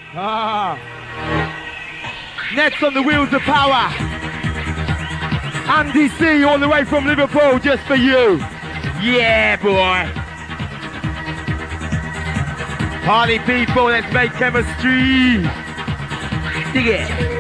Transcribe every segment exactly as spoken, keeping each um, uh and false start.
Ah. Next on the wheels of power, Andy C, all the way from Liverpool, just for you. Yeah, boy. Party people, let's make chemistry. Dig it.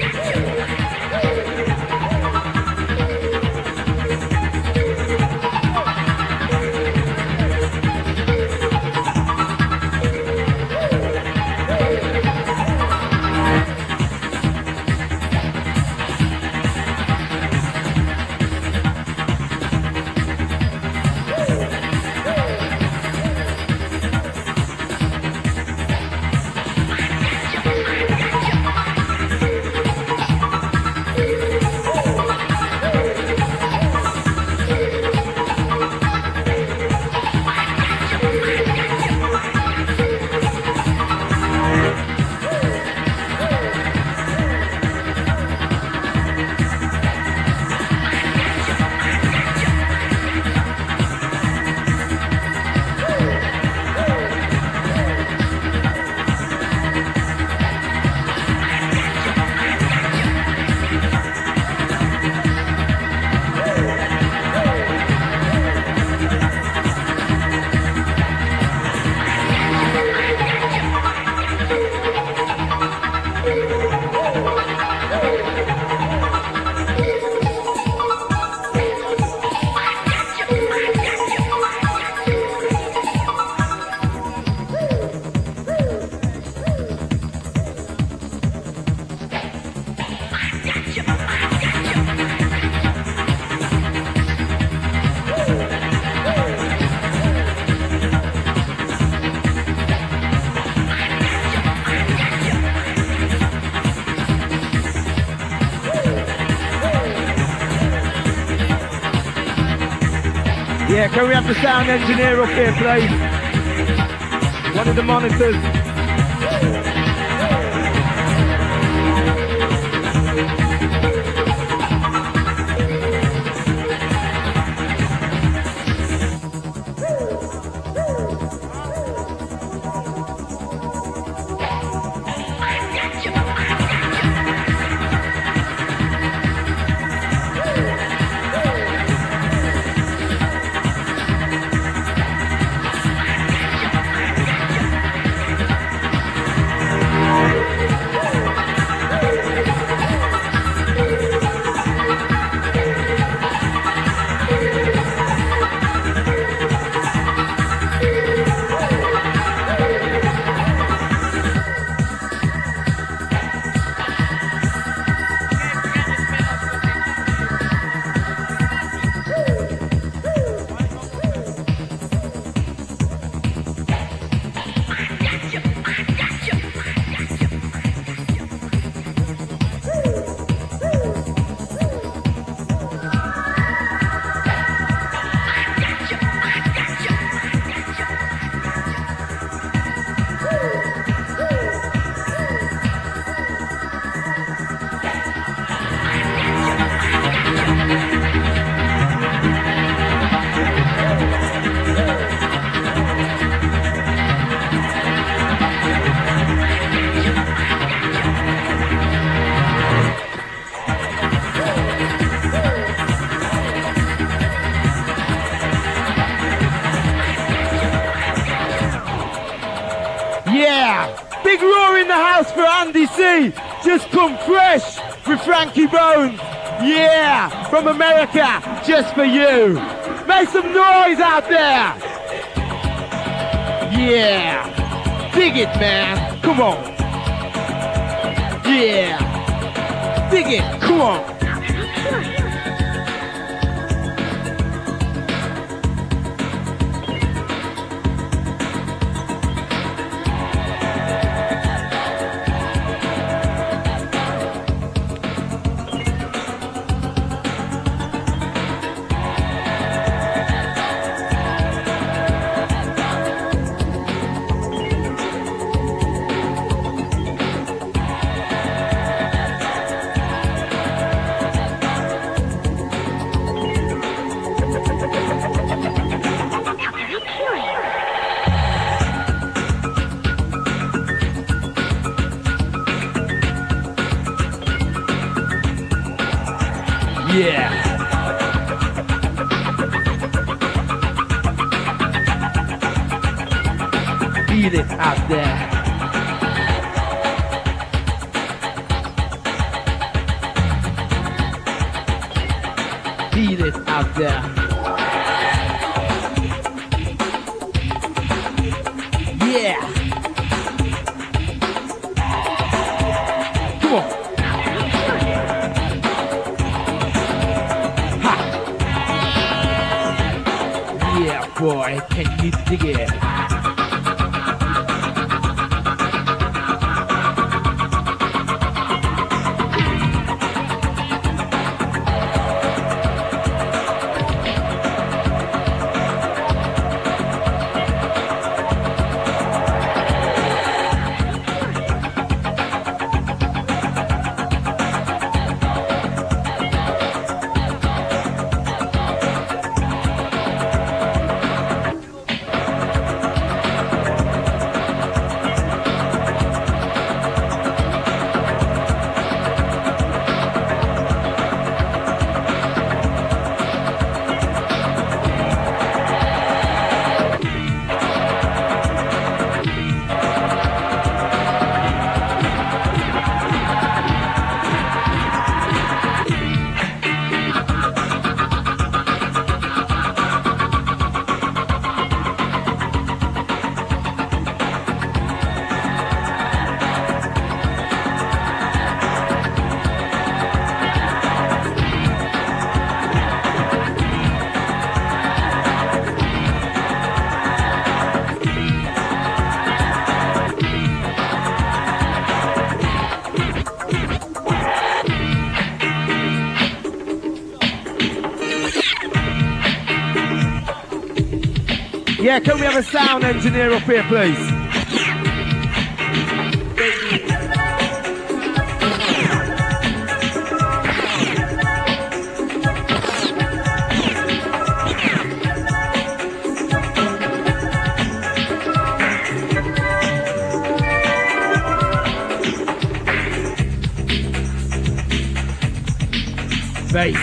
Yeah, can we have the sound engineer up here, please? One of the monitors. For Andy C, just come fresh with Frankie Bones. Yeah, from America, just for you. Make some noise out there. Yeah, dig it, man. Come on. Yeah, dig it. Come on. Yeah. Feel it out there. Feel it out there. Yeah. Come on. Ha. Yeah, boy, can you dig it? Yeah, can we have a sound engineer up here, please? Bass.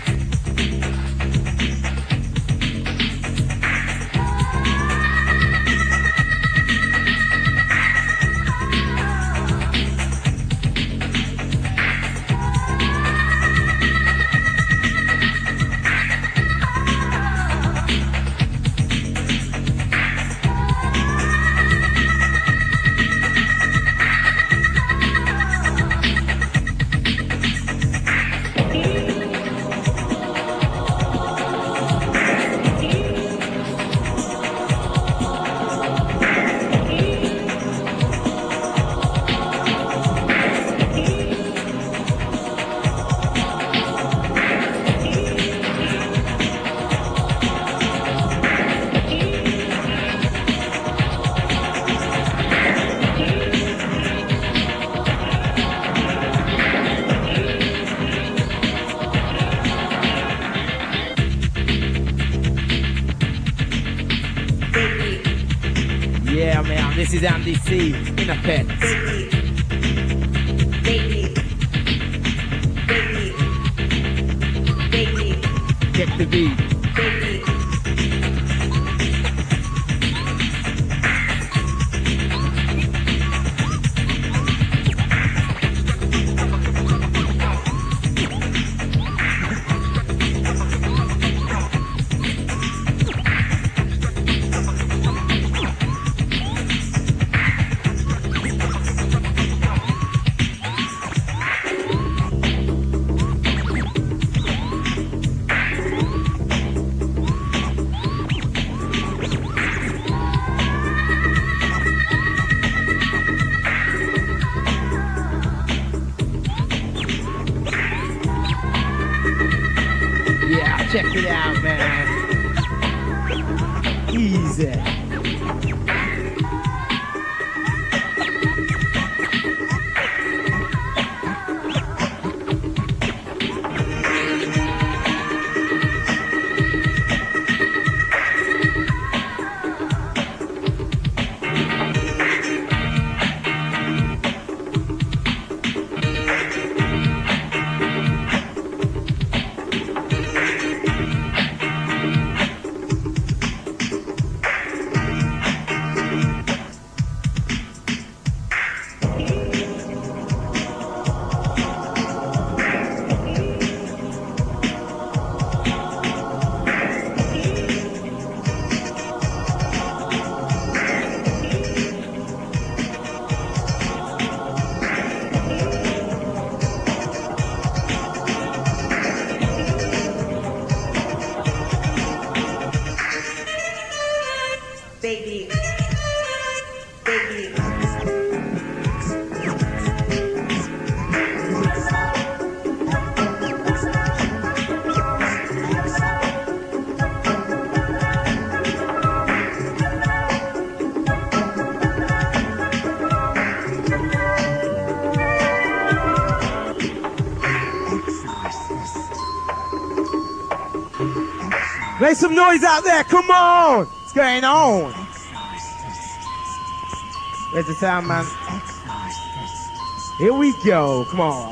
Yeah, man, this is Andy C in effect. Get the beat. Check it out, man. Easy. Make some noise out there, come on! What's going on? Where's the sound man? Here we go, come on.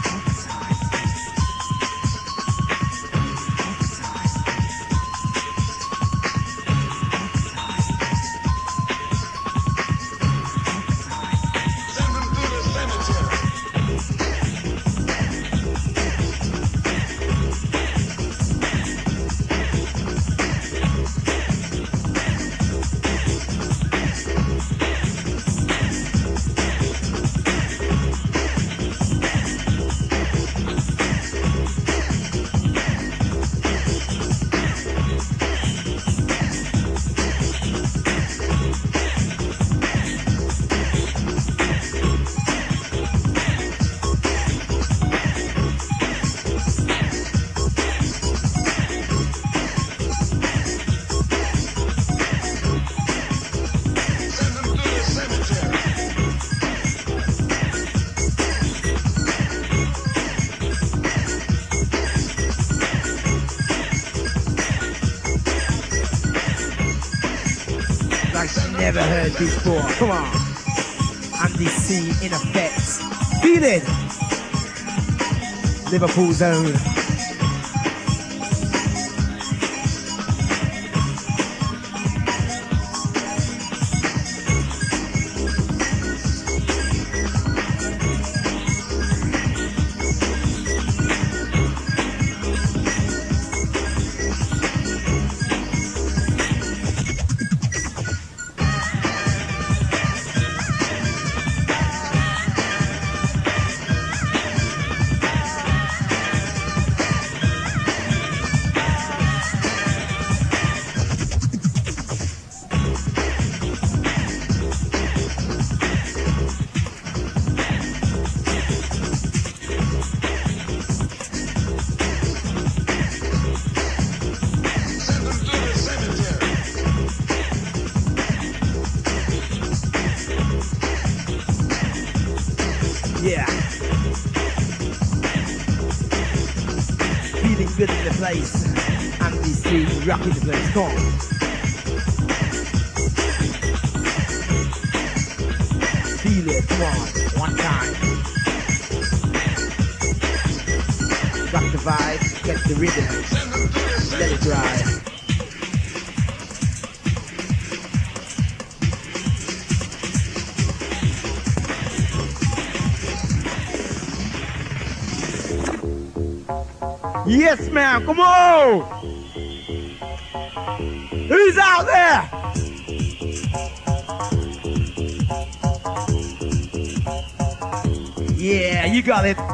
Never heard before. Come on. Andy C in effect. Feel it. Liverpool zone. Yeah. Feeling good in the place. Andy C rocking the place. Come on. Feel it. Come on. One time. Rock the vibe. Get the rhythm. Let it ride. Yes, man, come on! Who's out there? Yeah, you got it.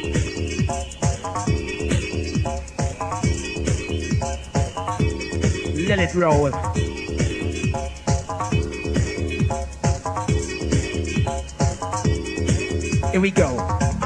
Let it roll. Here we go.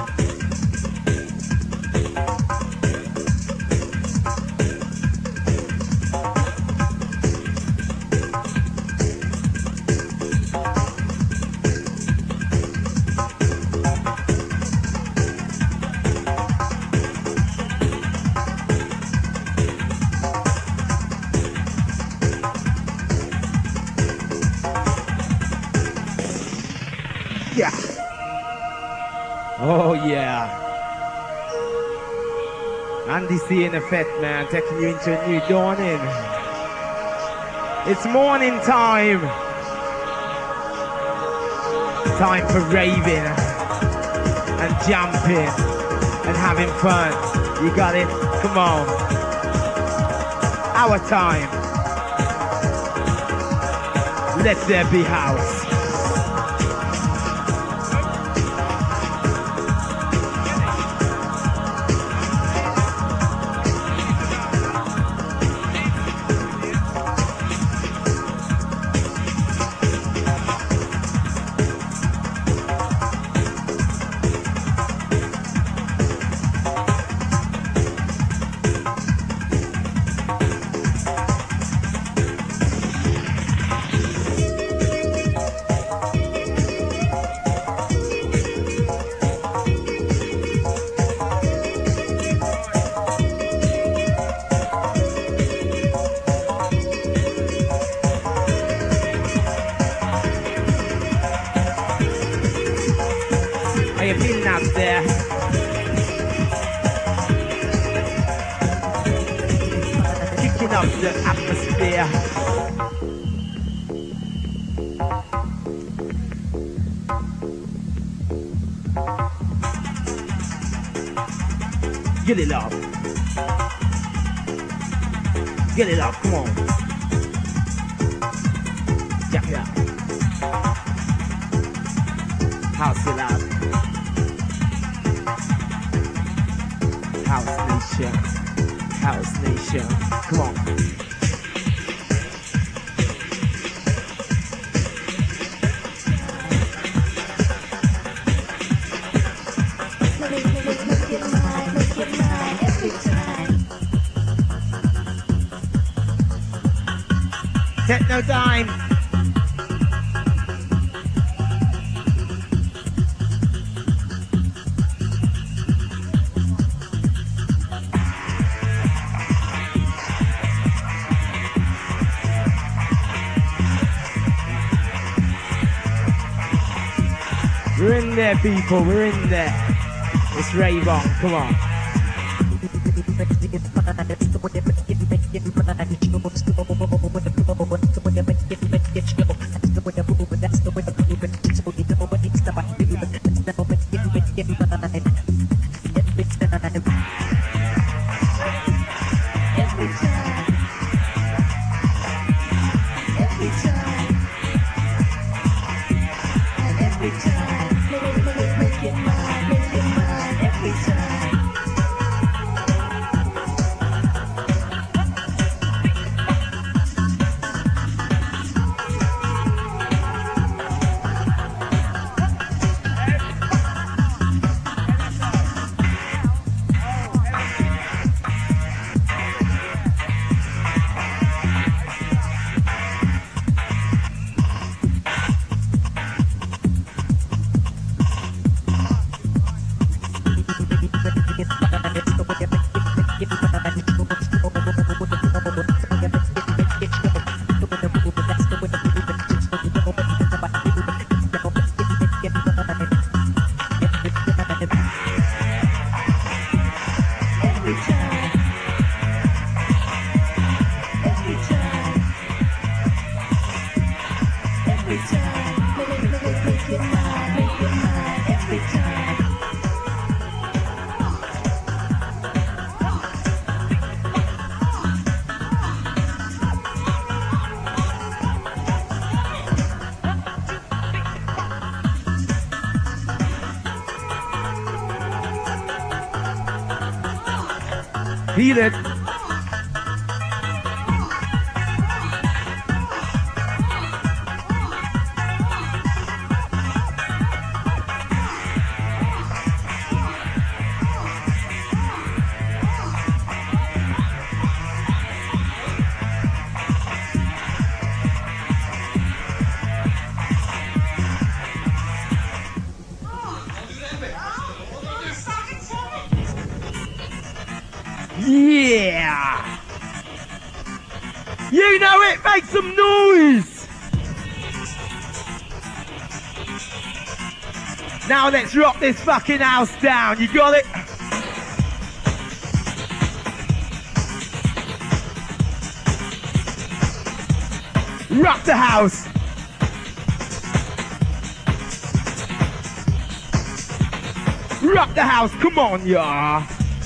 Yeah. Oh yeah. Andy C in effect, man, taking you into a new dawning. It's morning time. Time for raving and jumping and having fun. You got it? Come on. Our time. Let there be house. you been out there? Kicking up the atmosphere. Get it up. Get it up, come on. Yeah, yeah. House it up. House Nation. House Nation. Come on. Techno time. We're in there, people. We're in there. It's rave on. Come on. Feel it. Yeah! You know it, make some noise! Now let's rock this fucking house down, you got it? Rock the house! Rock the house, come on, y'all!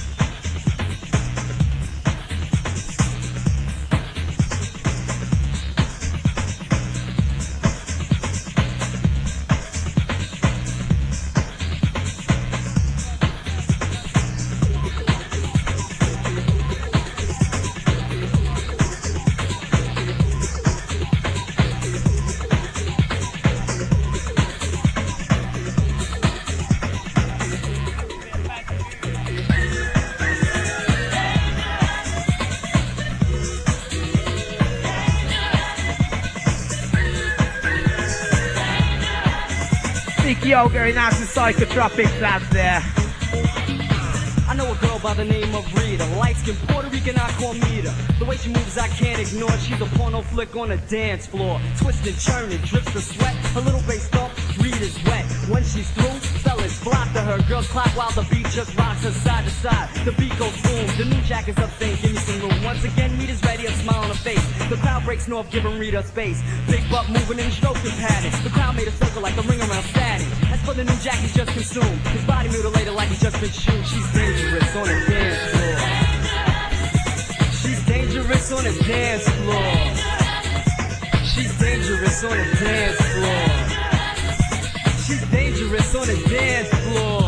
Yoga and that's the psychotropic lads there. I know a girl by the name of Rita, light-skinned Puerto Rican, I call Mita. The way she moves I can't ignore, she's a porno flick on a dance floor. Twisting, churning, drips the sweat, a little bass thump, Rita's wet. When she's through, fella violence, flock to her. Girls clap while the beat just rocks her side to side. The beat goes boom, the new jack is up saying give me some room. Once again, Rita's ready, a smile on her face. The crowd breaks north, giving Rita space. Big butt moving in stroking pattern. The crowd made a circle like a ring around Saturn. As for the new jack, he's just consumed. His body mutilated like he's just been chewed. She's dangerous on the dance floor. She's dangerous on the dance floor. She's dangerous on the dance floor. She's dangerous on the dance floor.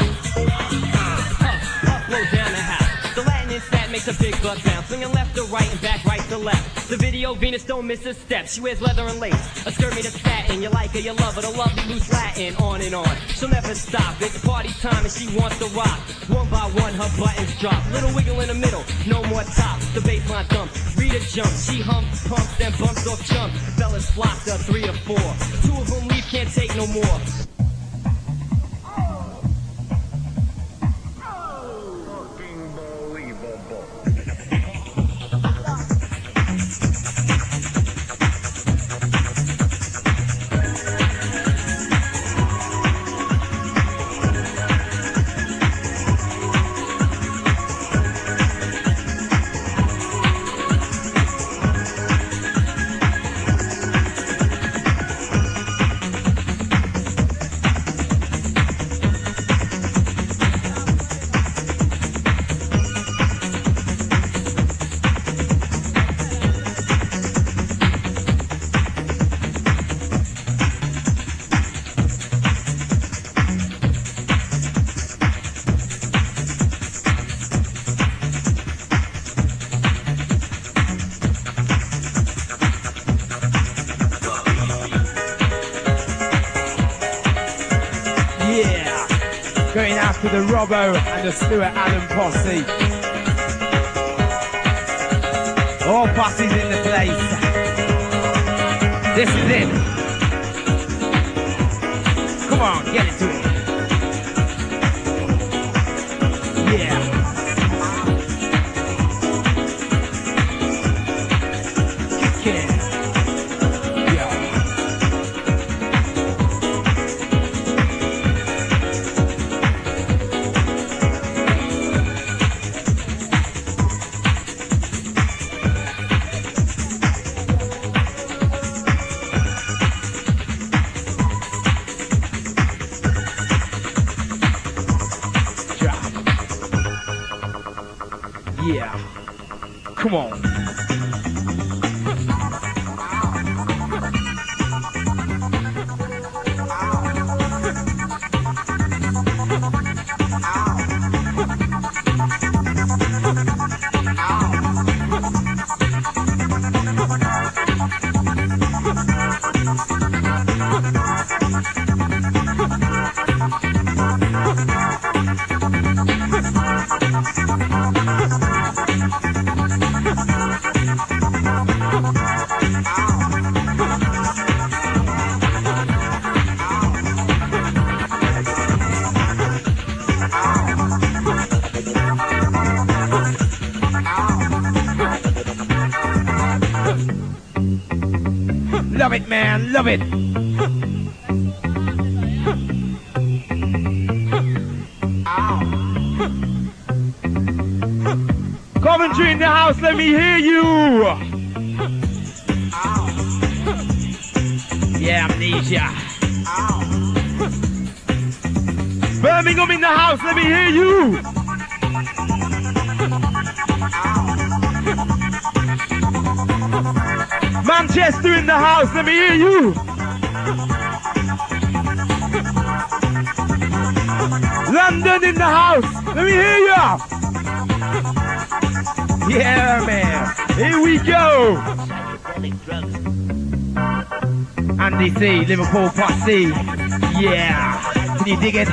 Up, up, low down the house. The Latin in fat makes a big butt bounce. Swinging left to right and back right to left. The video Venus don't miss a step. She wears leather and lace. A skirt made of satin. You like her, you love her. The lovely loose Latin. On and on. She'll never stop. It's party time and she wants to rock. One by one, her buttons drop. Little wiggle in the middle. No more top. The baseline dump. Rita jumps. She humps, pumps, then bumps off chump. Fellas flock to three or four. Two of them leave, can't take no more. To the Robbo and the Stuart Allen posse. All posses in the place. This is it. Come on, get into it. Yeah. Kick it. Yeah. Come on. Love it, man, love it. Coventry in the house, let me hear you. Yeah, Amnesia. Birmingham in the house, let me hear you. Manchester in the house, let me hear you. London in the house, let me hear ya. Yeah, man, here we go. Andy C, Liverpool posse. Yeah, can you dig it?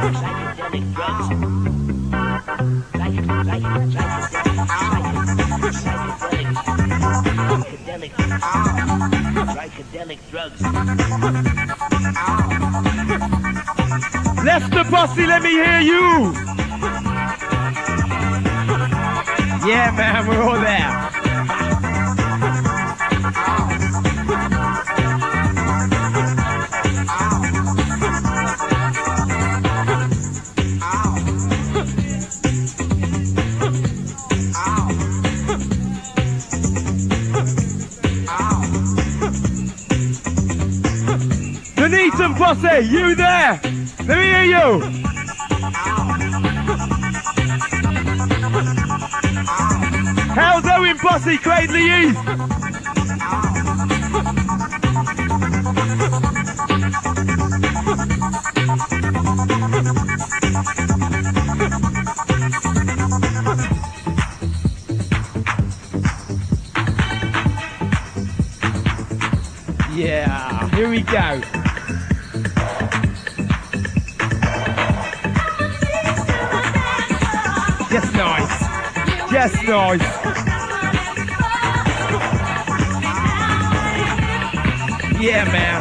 Psychedelic drugs. Left the posse, let me hear you. Yeah, man, we're all there. Posse, you there? Let me hear you. How's Owen Posse, Cradley East? Yeah, here we go. Just nice. Just nice. Yeah, man.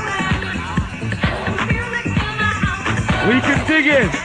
We can dig it.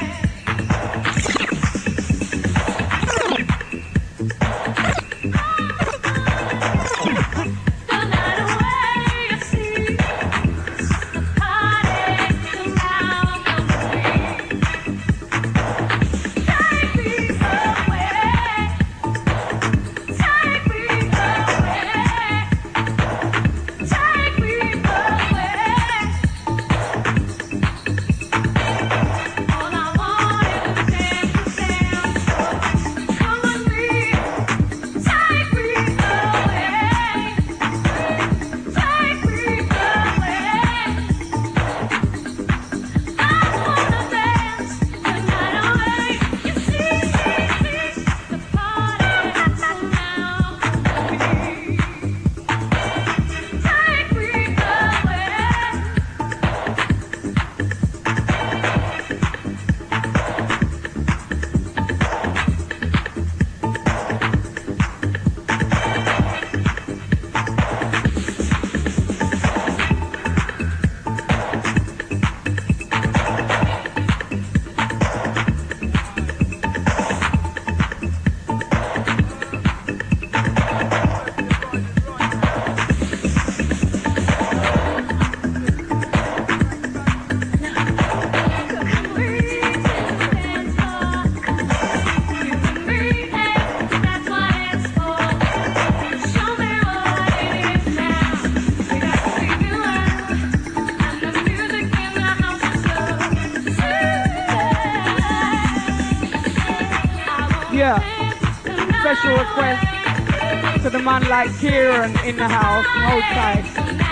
Special request to the man like Kieran in the house, hold tight.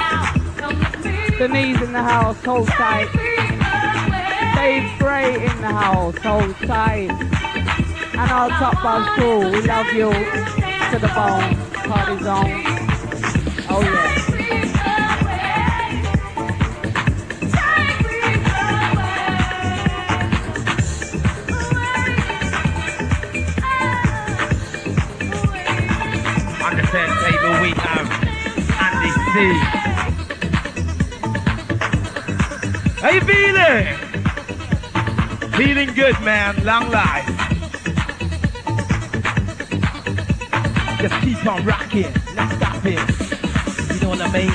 Denise in the house, hold tight. Dave Gray in the house, hold tight. And our Top Buzz crew, we love you to the bone, party zone. Oh yeah. Turntable we have Andy C. How you feeling? Feeling good, man. Long life. Just keep on rocking. Not stopping. You know what I mean?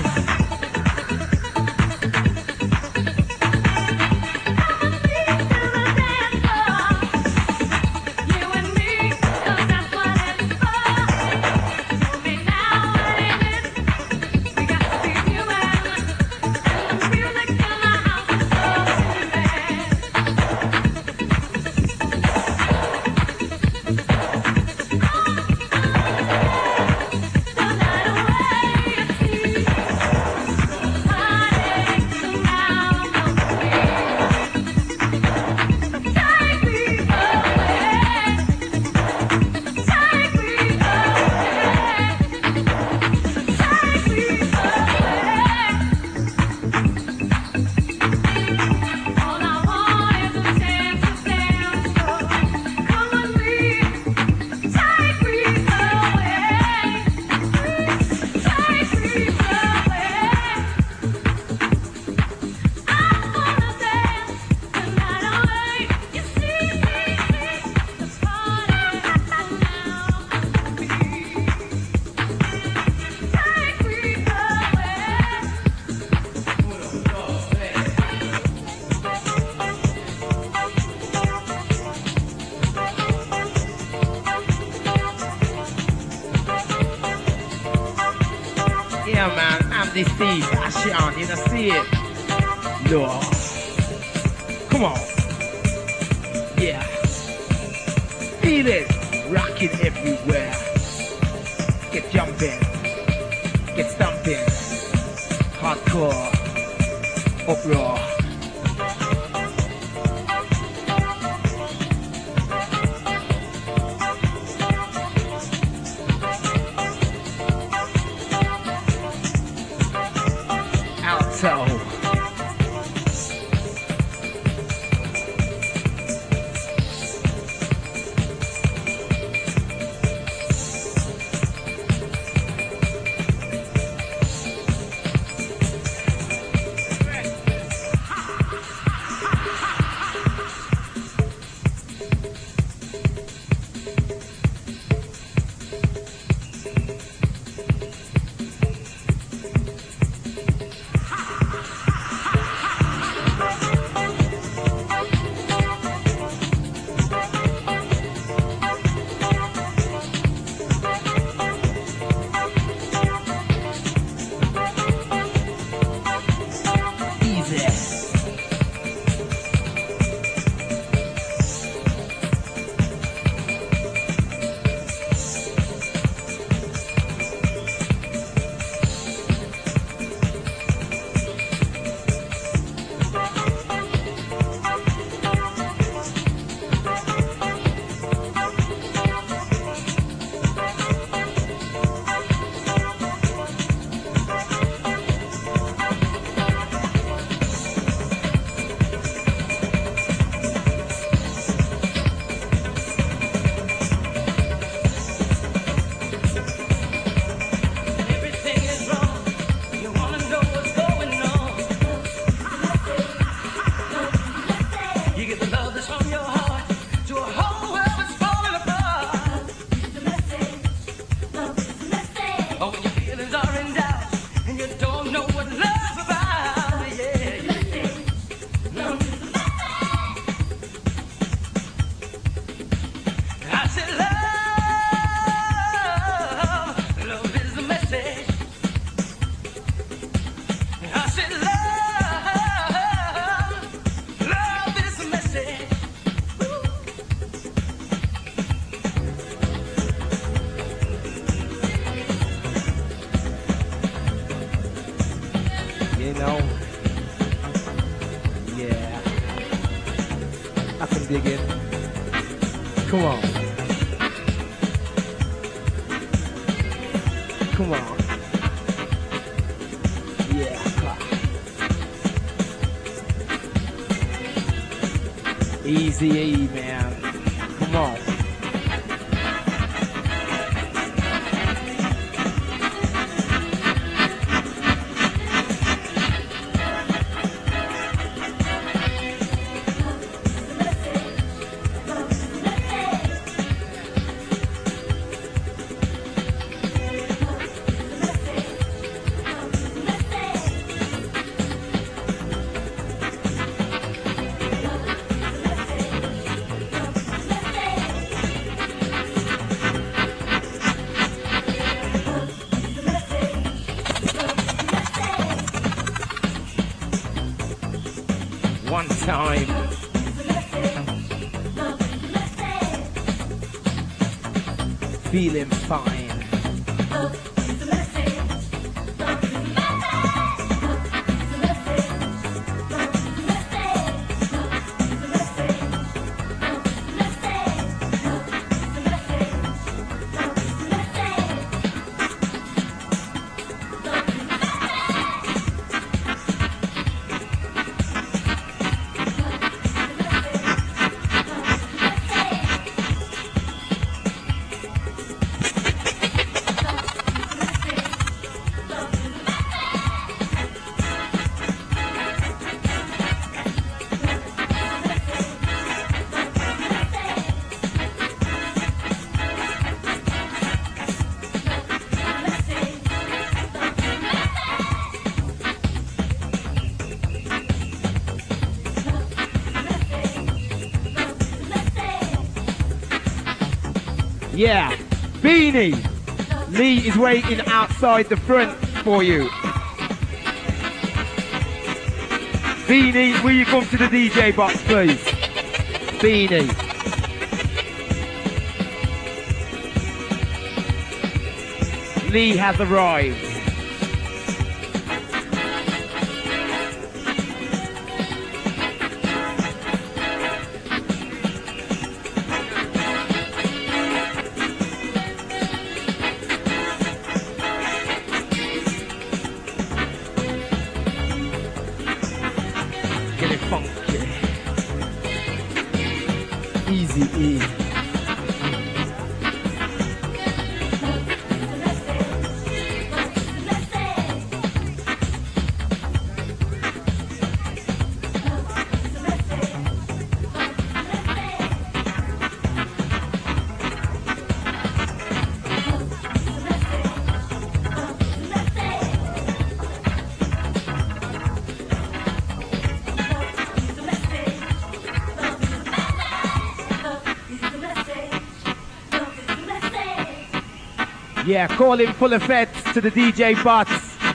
Yeah, man, I'm the Steve Fashion, you know, see it. Lord. Come on. Yeah. Feel it. Rocking everywhere. Get jumping. Get stomping. Hardcore. Uproar. Alto. Come on. Come on. Yeah. Easy E, man. Come on. One time. Feeling fine. Yeah, Beanie. Lee is waiting outside the front for you. Beanie, will you come to the D J box, please? Beanie. Lee has arrived. Get it funky. Easy E. Yeah, call him full effects to the D J bots.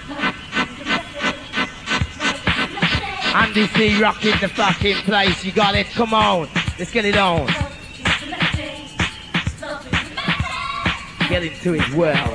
Andy C rocking the fucking place. You got it. Come on. Let's get it on. Get into it well.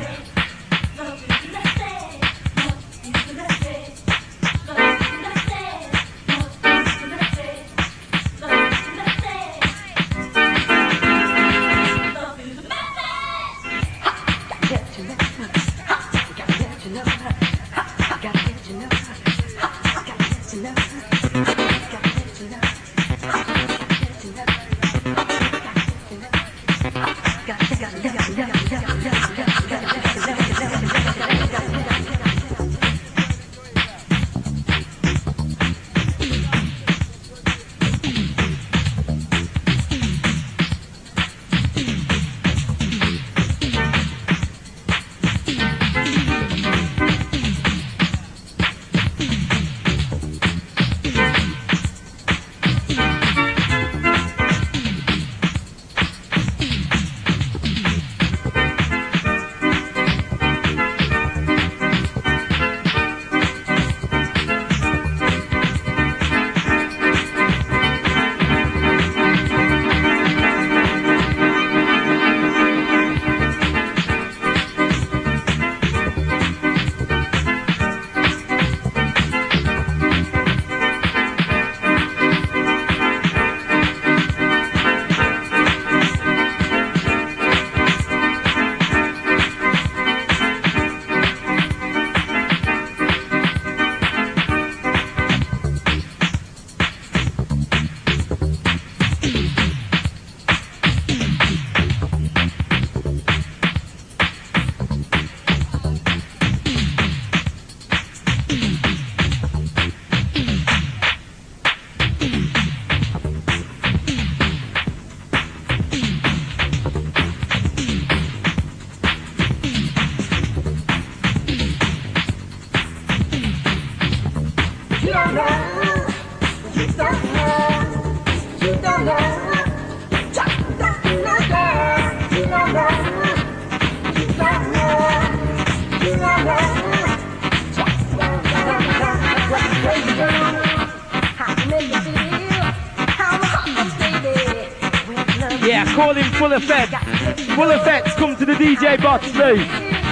Yeah, call him full effect. Full effects, come to the D J box, please.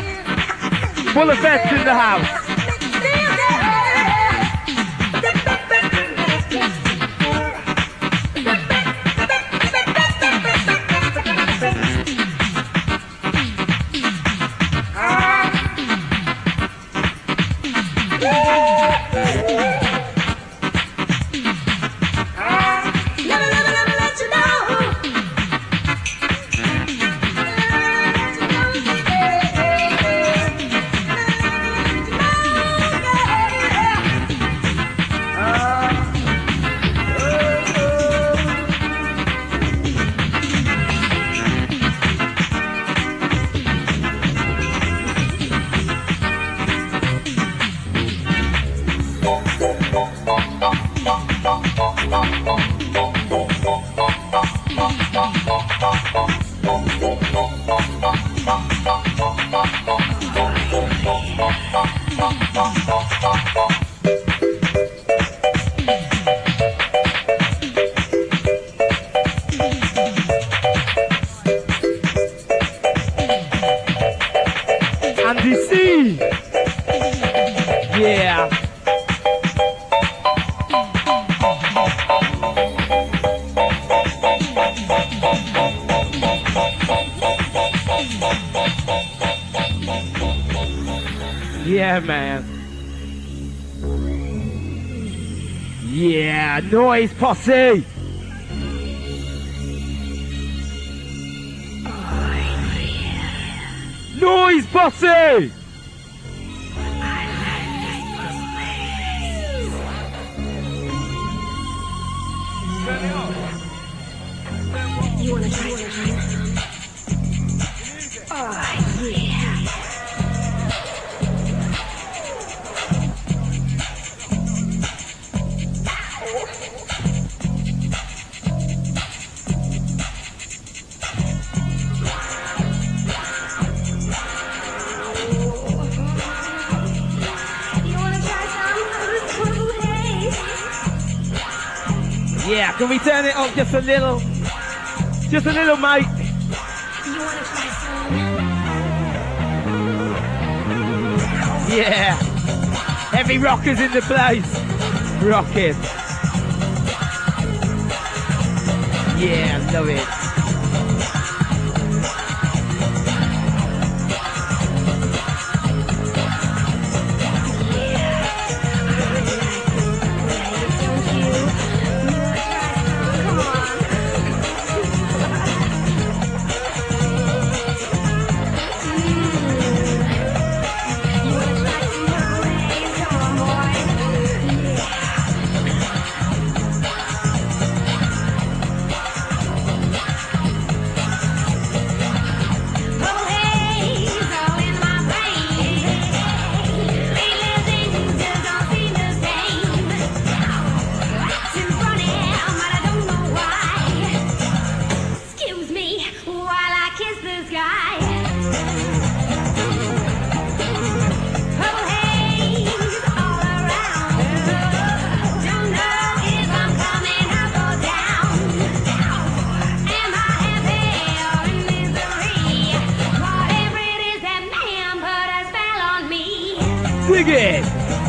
Full effects in the house. Let Yeah, man. Yeah, noise posse. Noise posse. You wanna try some? Oh, yeah. Yeah, can we turn it up just a little? Just a little, mate. Yeah. Heavy rockers in the place. Rocking. Yeah, love it. Dig it!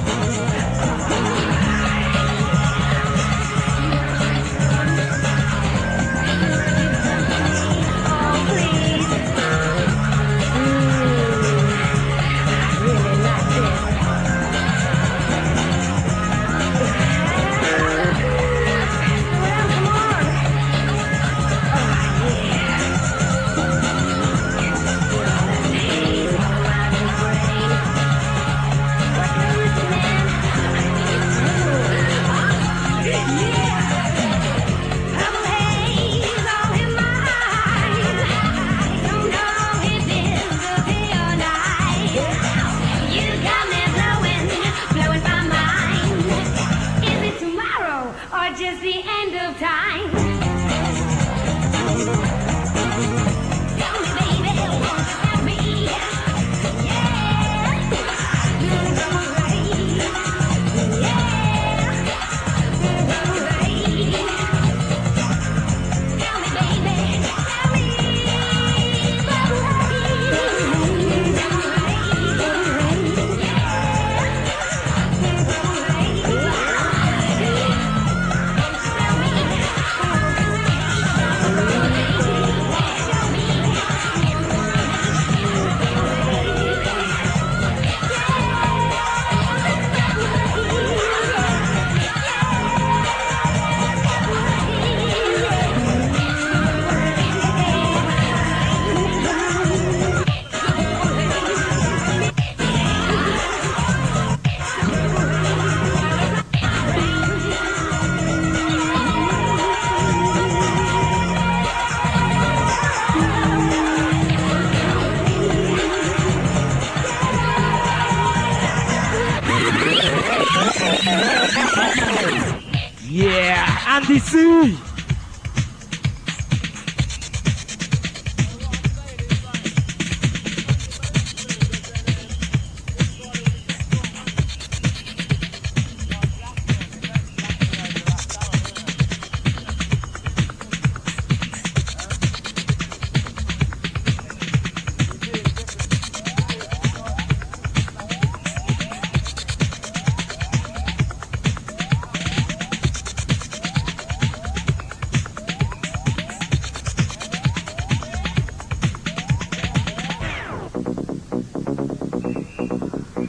Yeah, Andy C.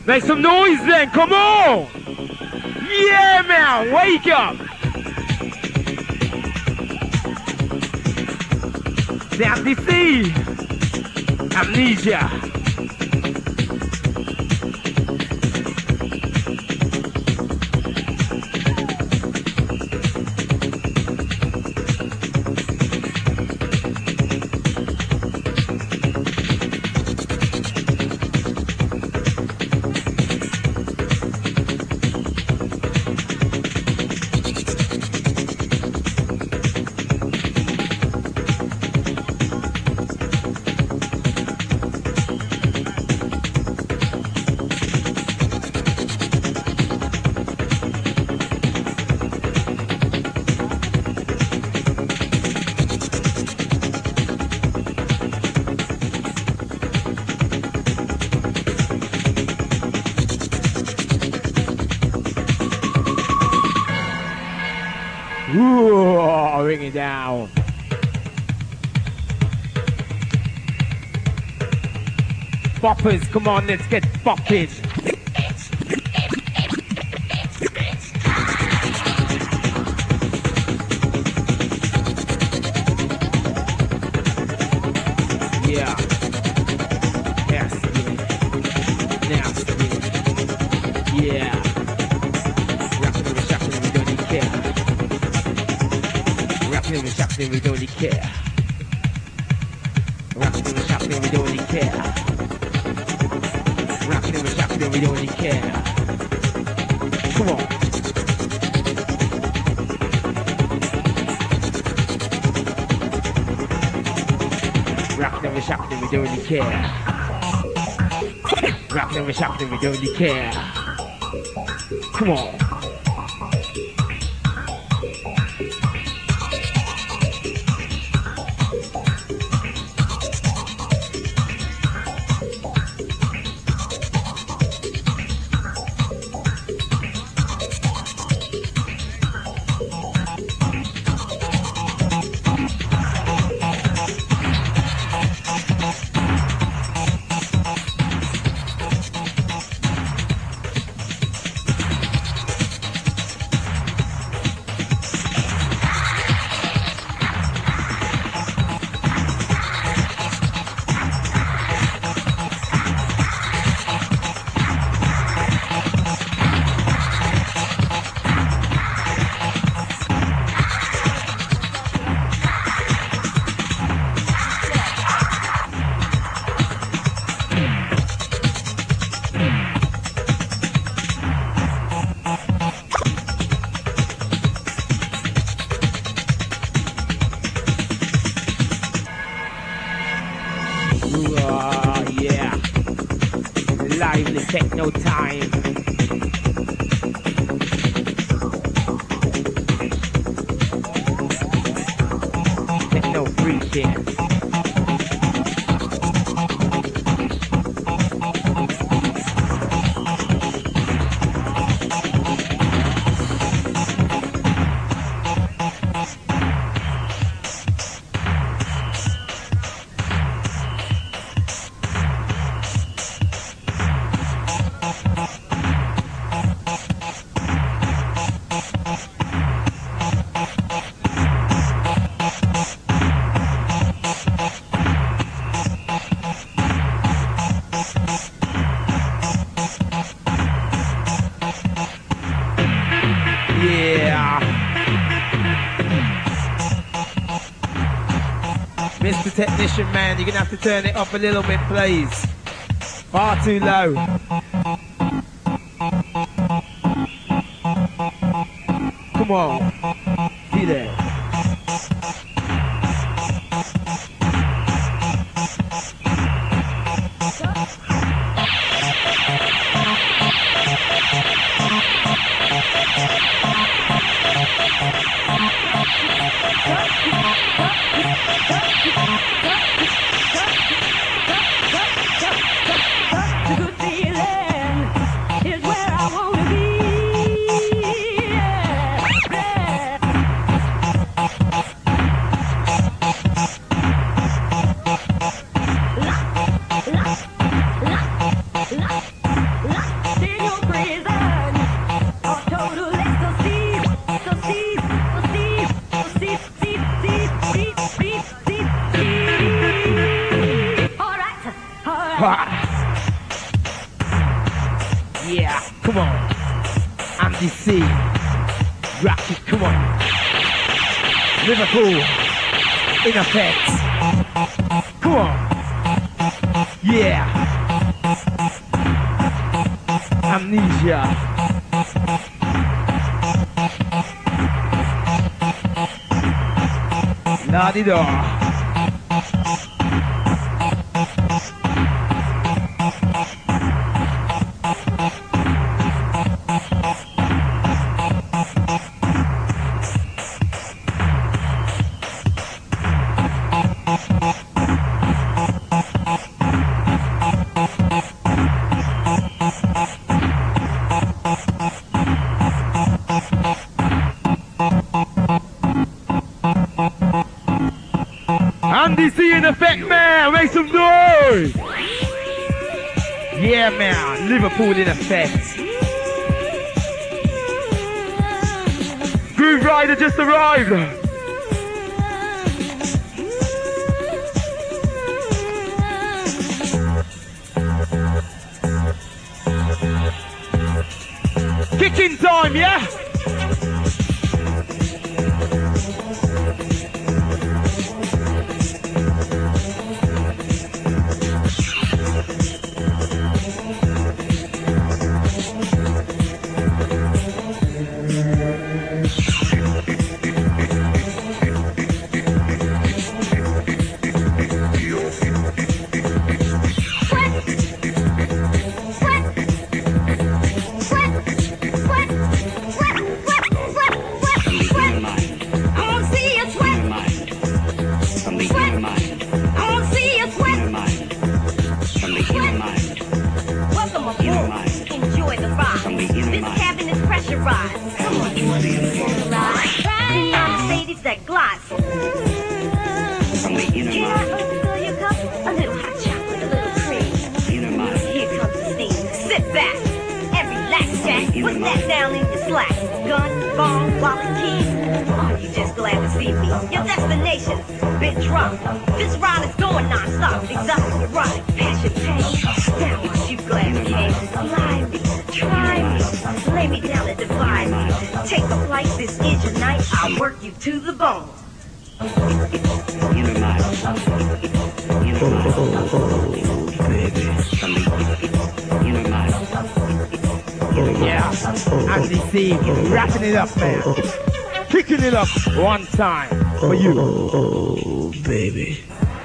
Make some noise then, come on! Yeah, man, wake up! Down the sea! Amnesia! Ooh, bring it down. Boppers, come on, let's get bopping. Yeah. Yes, yeah. Now, yeah. Rockin' and shockin', we don't even care. Rockin' and shockin', we don't even care. Rockin' and shockin', we don't even care. Rockin' and shockin', we don't even care. Come on. Rockin' and shockin', we don't even care. Rockin' and shockin', we don't even care. Come on. Techno time. Techno freaking. Mister Technician Man, you're gonna have to turn it up a little bit, please. Far too low. Come on. Be there. La, la, la, la. hot. Yeah, come on. Andy C. Rock it, come on. Liverpool. In effect. Come on. Yeah. Amnesia. La-di-da. Andy C in effect, man, make some noise! Yeah, man, Liverpool in effect. Groove Rider just arrived. Kicking time, yeah? Wrapping it up, man. Kicking it up one time for you. Oh, oh, oh, baby.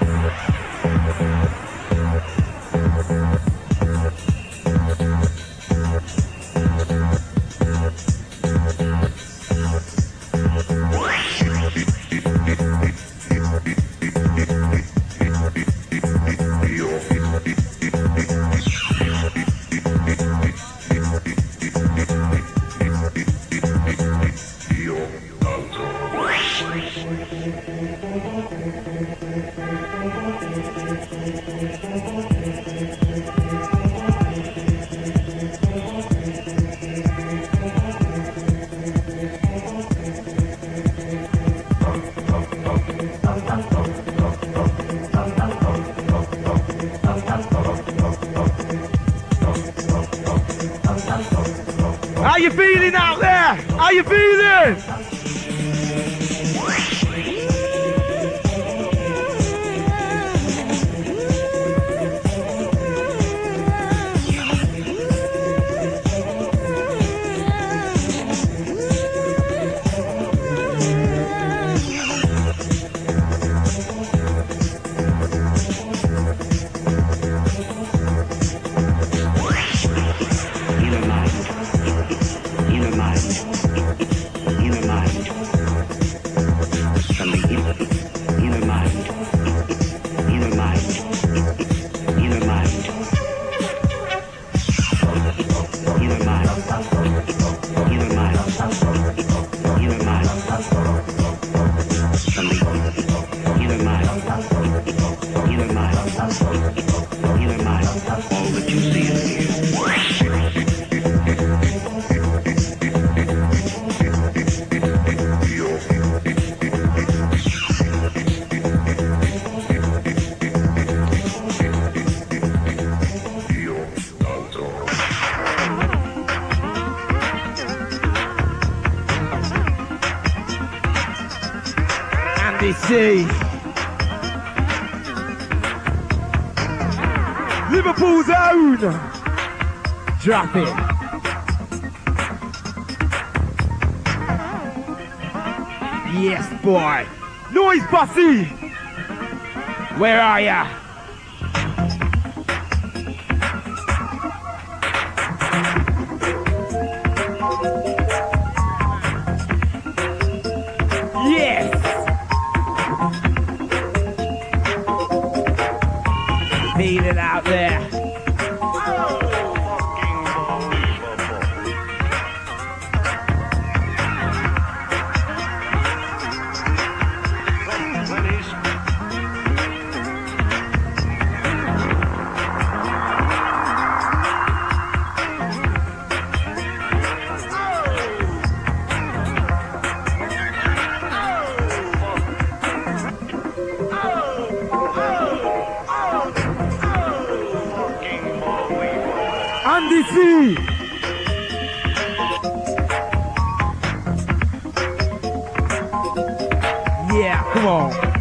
How you feeling out there? How you feeling? Inner mind. Andy C. Liverpool's own. Drop it. Yes, boy. Noise Bossy. Where are ya? Yes. Feel it out there. Andy C. Yeah, come on.